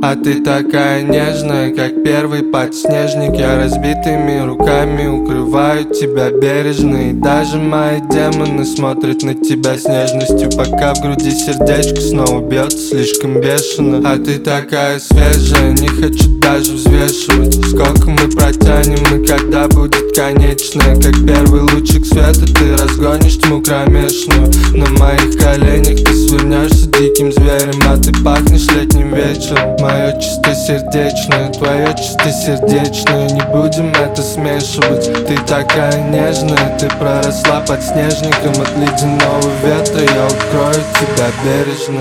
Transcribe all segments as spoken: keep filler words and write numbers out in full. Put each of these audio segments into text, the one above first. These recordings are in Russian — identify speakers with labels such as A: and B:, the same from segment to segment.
A: А ты такая нежная, как первый подснежник. Я разбитыми руками укрываю тебя бережно. И даже мои демоны смотрят на тебя с нежностью, пока в груди сердечко снова бьется слишком бешено. А ты такая свежая, не хочу даже взвешивать, сколько мы протянем и когда будет конечное. Как первый лучик света ты разгонишь тьму кромешную. На моих коленях ты свернешься диким зверем, а ты пахнешь летним вечером. Мое чистосердечное, твое чистосердечное, не будем это смешивать. Ты такая нежная, ты проросла под снежником. От ледяного ветра я укрою тебя бережно.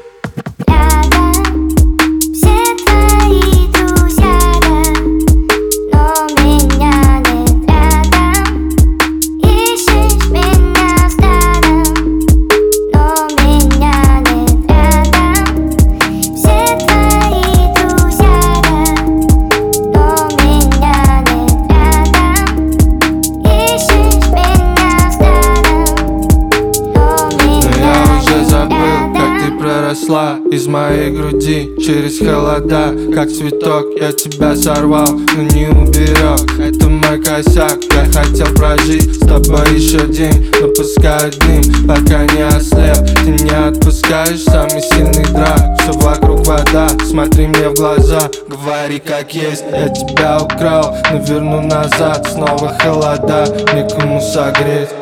A: Из моей груди через холода, как цветок, я тебя сорвал, но не уберег. Это мой косяк, я хотел прожить с тобой еще день, но пускай дым, пока не ослеп. Ты не отпускаешь самый сильный драк, все вокруг вода, смотри мне в глаза, говори как есть. Я тебя украл, но верну назад, снова холода, некому согреть.